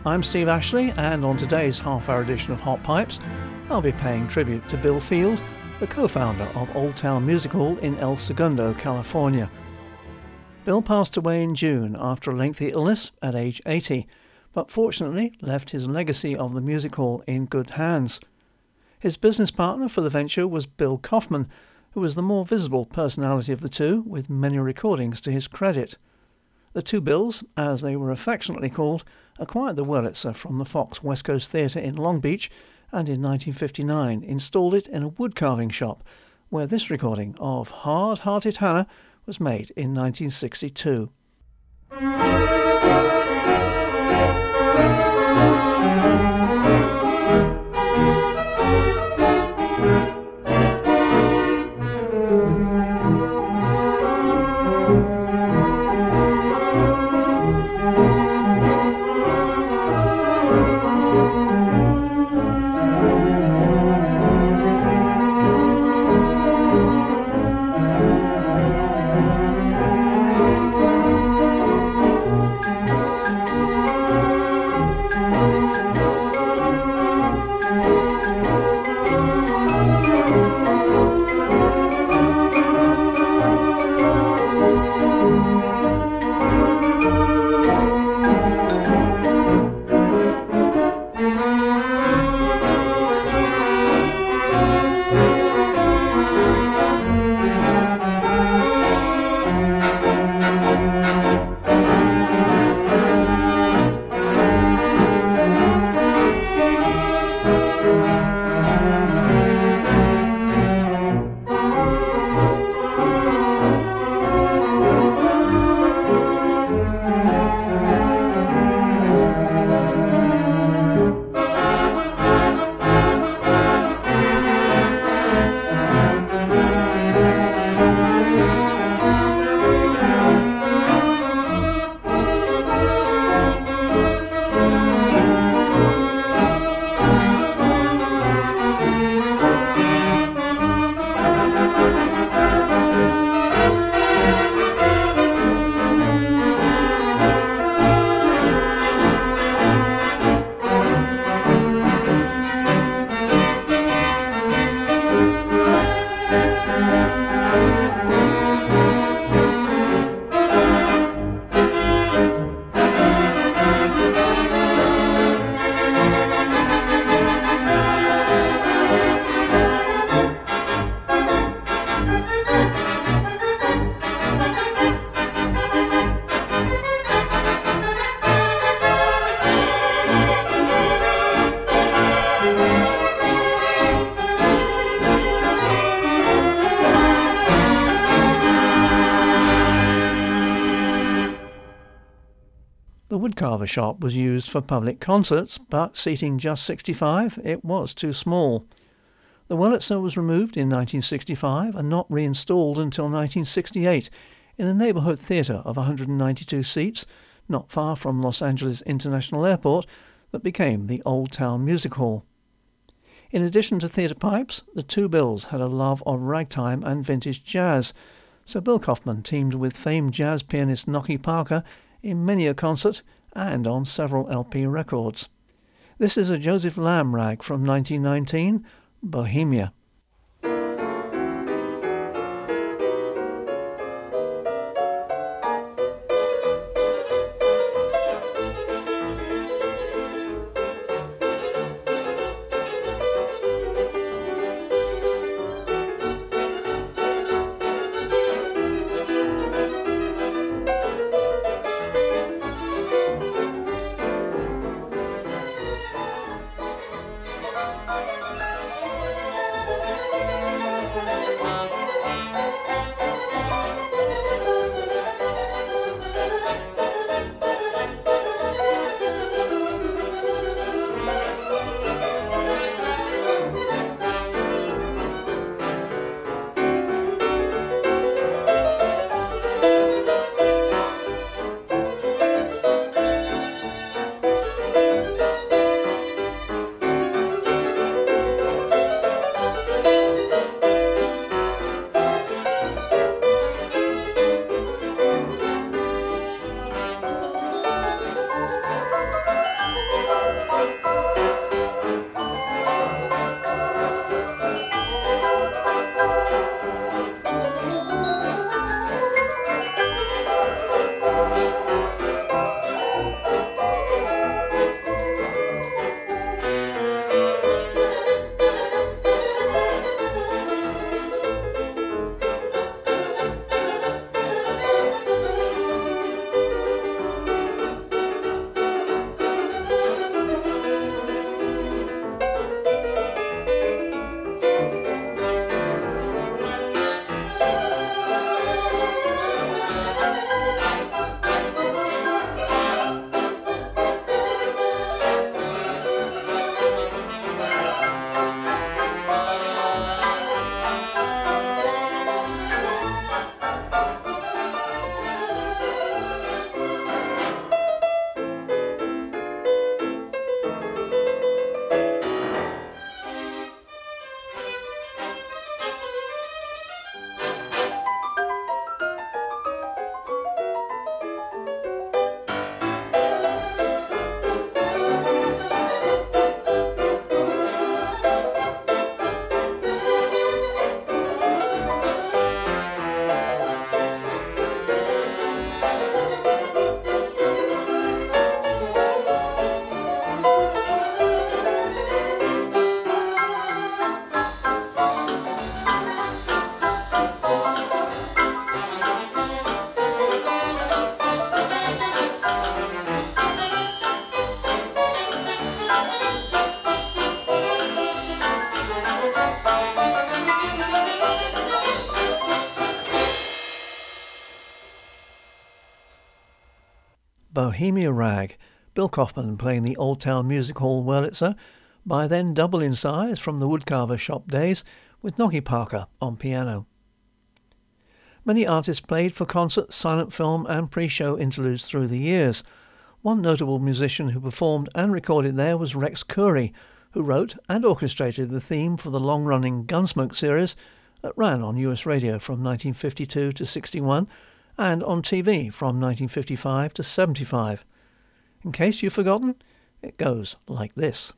I'm Steve Ashley, and on today's half-hour edition of Hot Pipes, I'll be paying tribute to Bill Field, the co-founder of Old Town Music Hall in El Segundo, California. Bill passed away in June after a lengthy illness at age 80, but fortunately left his legacy of the music hall in good hands. His business partner for the venture was Bill Kaufman, who was the more visible personality of the two, with many recordings to his credit. The two Bills, as they were affectionately called, acquired the Wurlitzer from the Fox West Coast Theatre in Long Beach and in 1959 installed it in a woodcarving shop where this recording of Hard-Hearted Hannah was made in 1962. The woodcarver shop was used for public concerts, but seating just 65, it was too small. The Wurlitzer was removed in 1965 and not reinstalled until 1968 in a neighbourhood theatre of 192 seats, not far from Los Angeles International Airport, that became the Old Town Music Hall. In addition to theatre pipes, the two Bills had a love of ragtime and vintage jazz, so Bill Kaufman teamed with famed jazz pianist Nocky Parker in many a concert and on several LP records. This is a Joseph Lamb rag from 1919, Bohemia. Bohemia Rag, Bill Kaufman playing the Old Town Music Hall Wurlitzer, by then double in size from the woodcarver shop days, with Noggy Parker on piano. Many artists played for concert, silent film and pre-show interludes through the years. One notable musician who performed and recorded there was Rex Coury, who wrote and orchestrated the theme for the long-running Gunsmoke series that ran on US radio from 1952 to 61 and on TV from 1955 to 75. In case you've forgotten, it goes like this.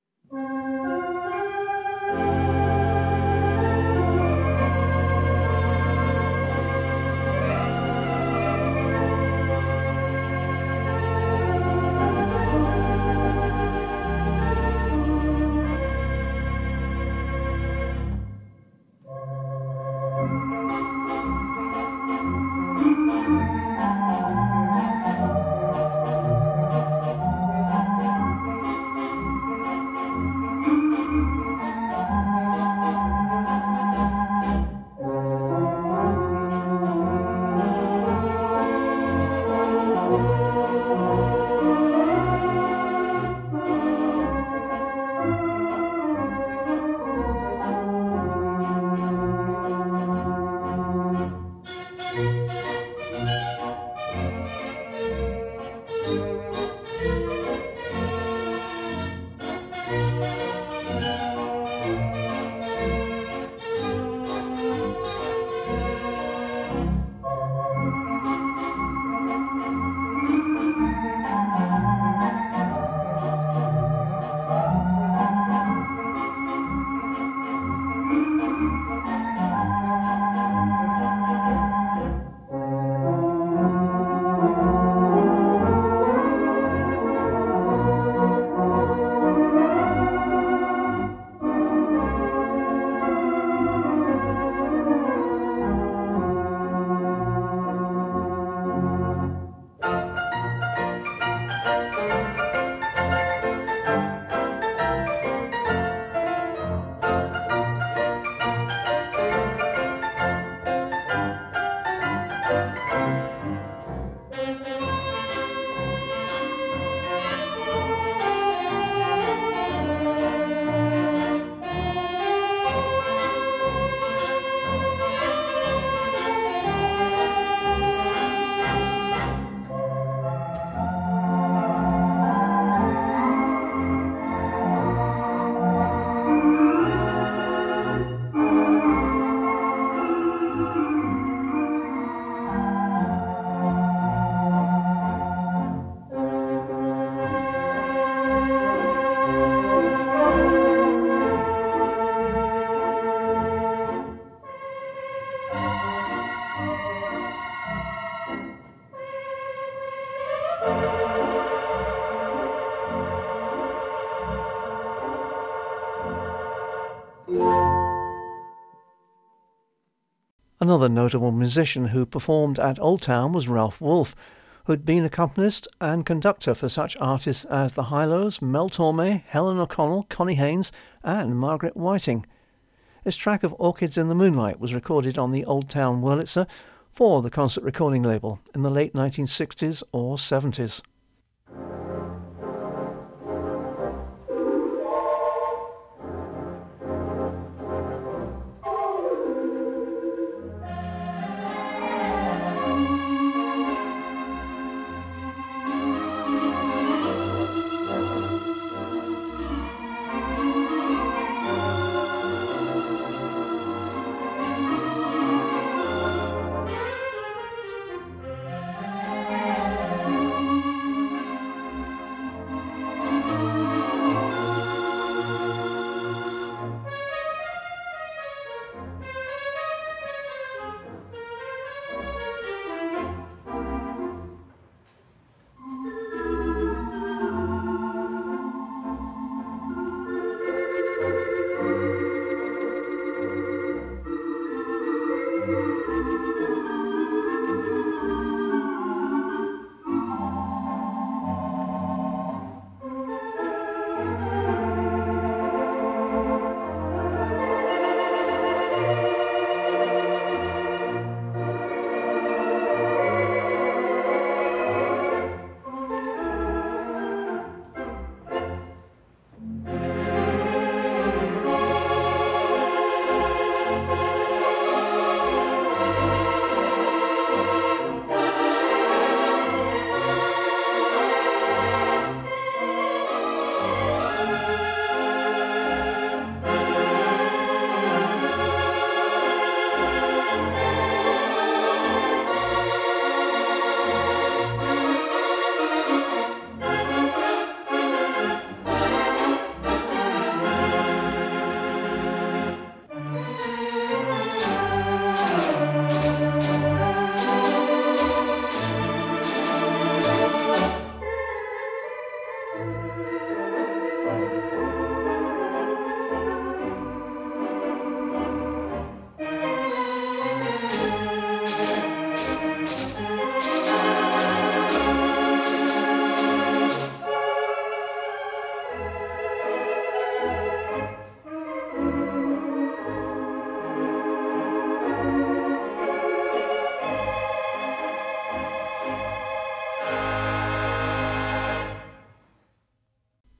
Another notable musician who performed at Old Town was Ralph Wolf, who had been accompanist and conductor for such artists as the Hi-Lo's, Mel Torme, Helen O'Connell, Connie Haynes and Margaret Whiting. His track of Orchids in the Moonlight was recorded on the Old Town Wurlitzer for the concert recording label in the late 1960s or 70s.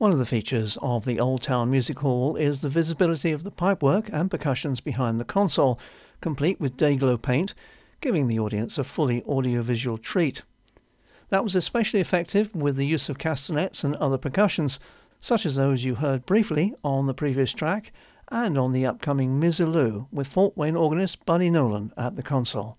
One of the features of the Old Town Music Hall is the visibility of the pipework and percussions behind the console, complete with day-glow paint, giving the audience a fully audiovisual treat. That was especially effective with the use of castanets and other percussions, such as those you heard briefly on the previous track and on the upcoming Mizzaloo with Fort Wayne organist Buddy Nolan at the console.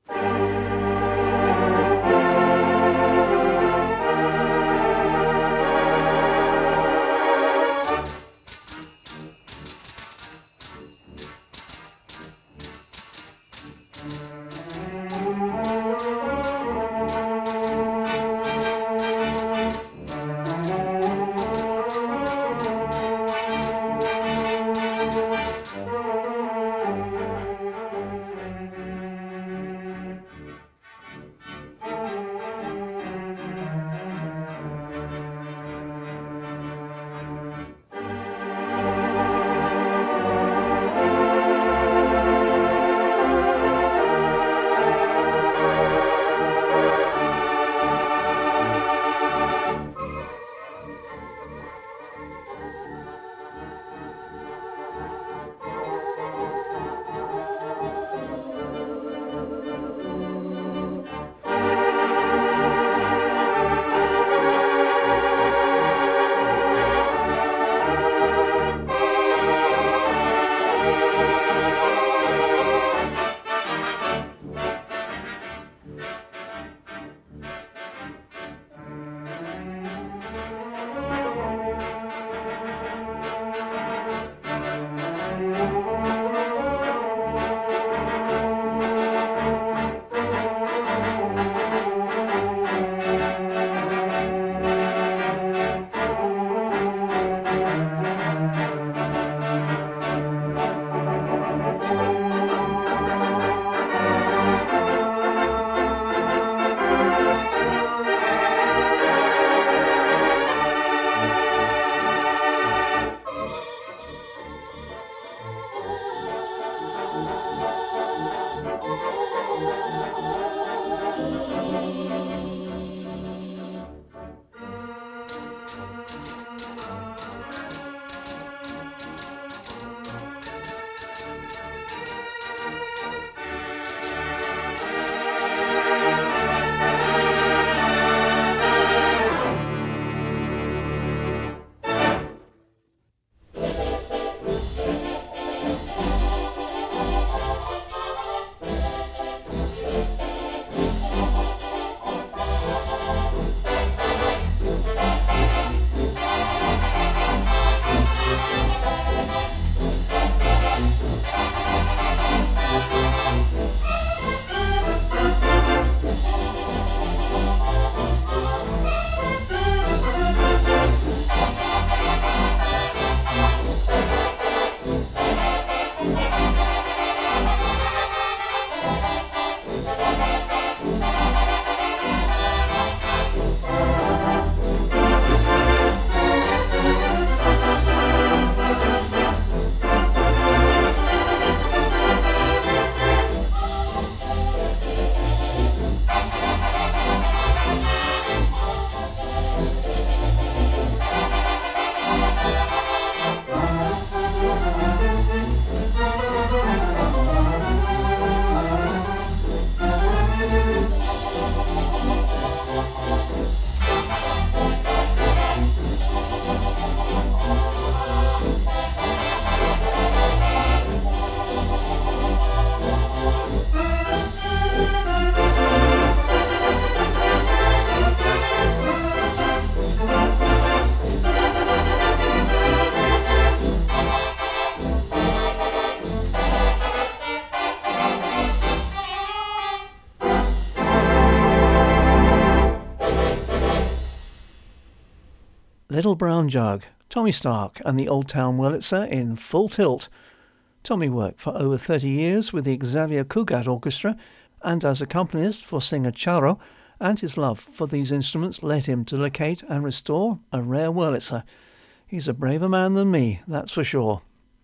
Little Brown Jug, Tommy Stark and the Old Town Wurlitzer in full tilt. Tommy worked for over 30 years with the Xavier Cugat Orchestra and as accompanist for singer Charo, and his love for these instruments led him to locate and restore a rare Wurlitzer. He's a braver man than me, that's for sure.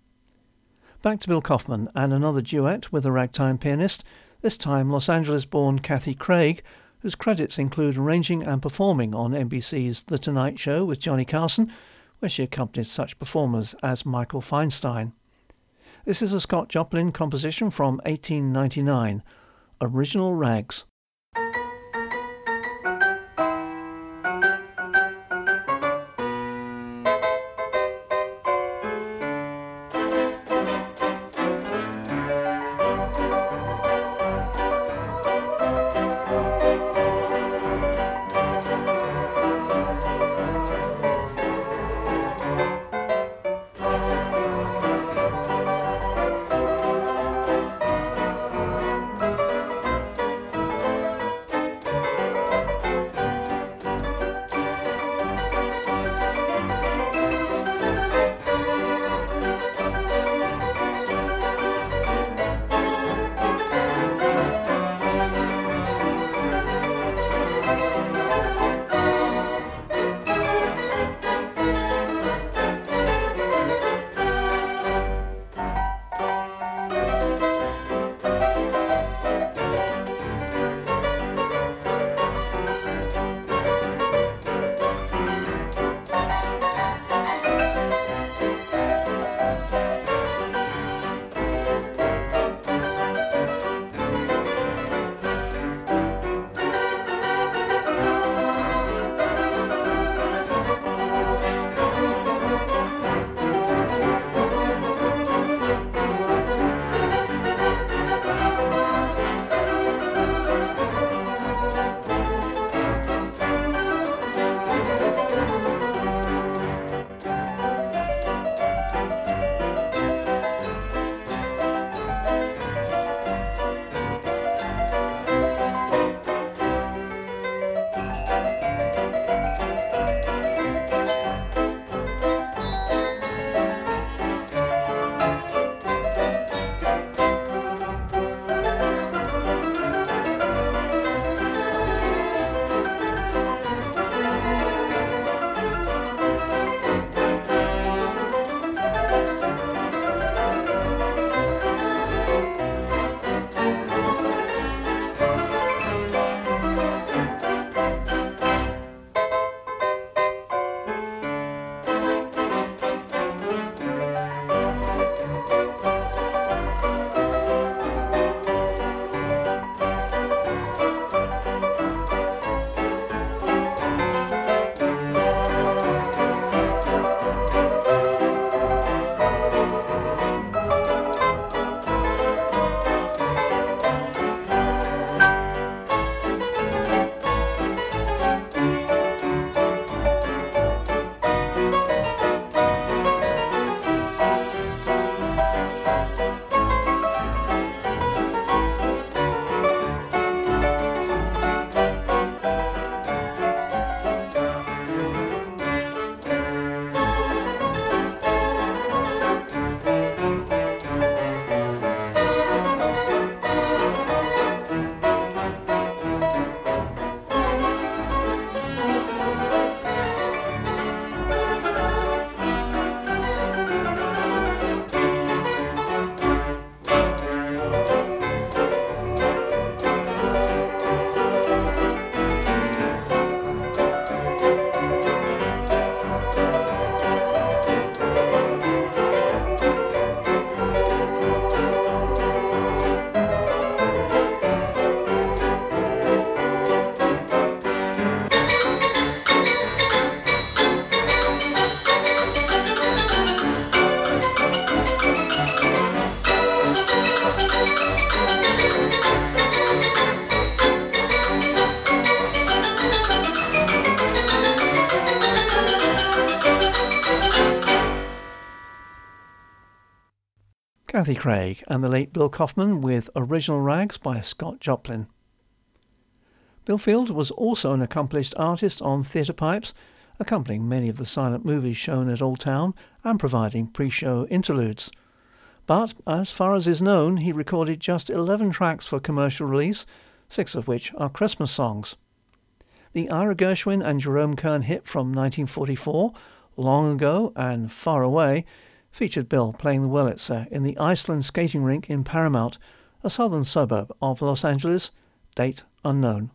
Back to Bill Kaufman and another duet with a ragtime pianist, this time Los Angeles-born Kathy Craig, whose credits include arranging and performing on NBC's The Tonight Show with Johnny Carson, where she accompanied such performers as Michael Feinstein. This is a Scott Joplin composition from 1899, Original Rags. Kathy Craig and the late Bill Kaufman with Original Rags by Scott Joplin. Bill Field was also an accomplished artist on theatre pipes, accompanying many of the silent movies shown at Old Town and providing pre-show interludes. But, as far as is known, he recorded just 11 tracks for commercial release, 6 of which are Christmas songs. The Ira Gershwin and Jerome Kern hit from 1944, Long Ago and Far Away, featured Bill playing the Wurlitzer in the Iceland skating rink in Paramount, a southern suburb of Los Angeles, date unknown.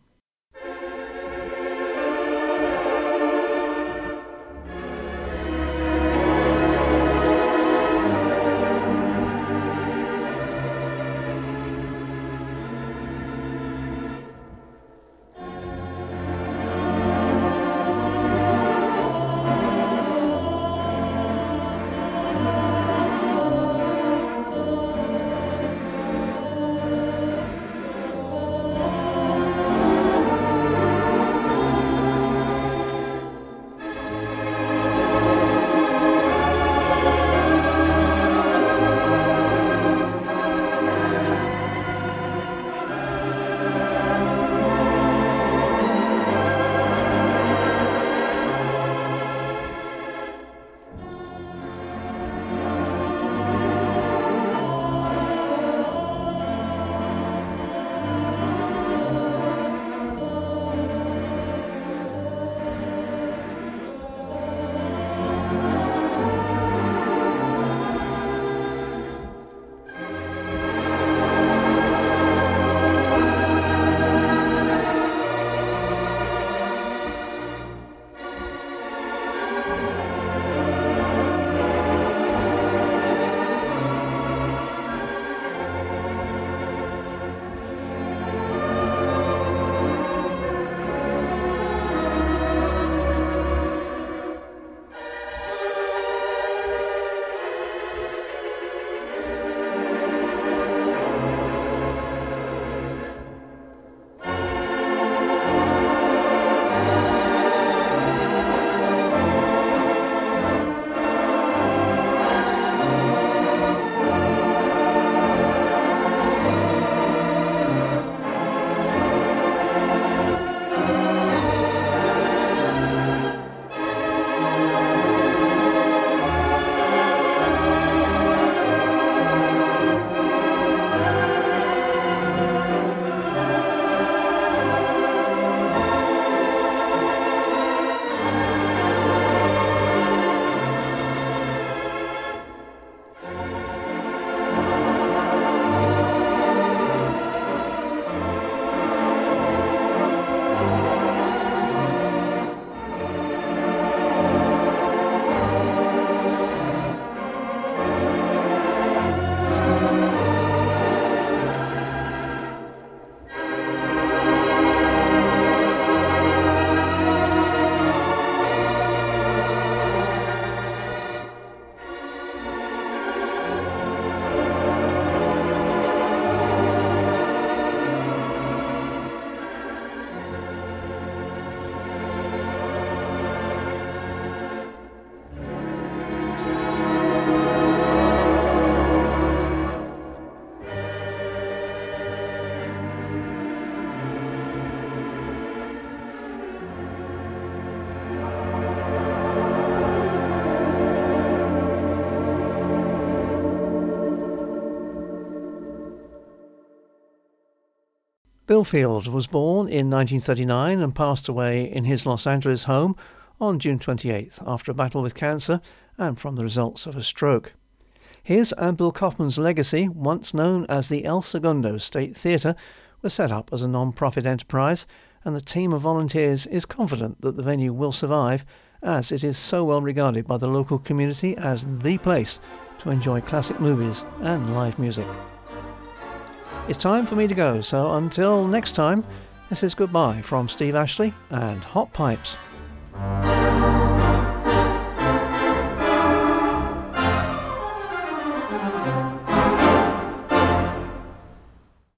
Bill Field was born in 1939 and passed away in his Los Angeles home on June 28th after a battle with cancer and from the results of a stroke. His and Bill Kaufman's legacy, once known as the El Segundo State Theatre, was set up as a non-profit enterprise, and the team of volunteers is confident that the venue will survive, as it is so well regarded by the local community as the place to enjoy classic movies and live music. It's time for me to go, so until next time, this is goodbye from Steve Ashley and Hot Pipes.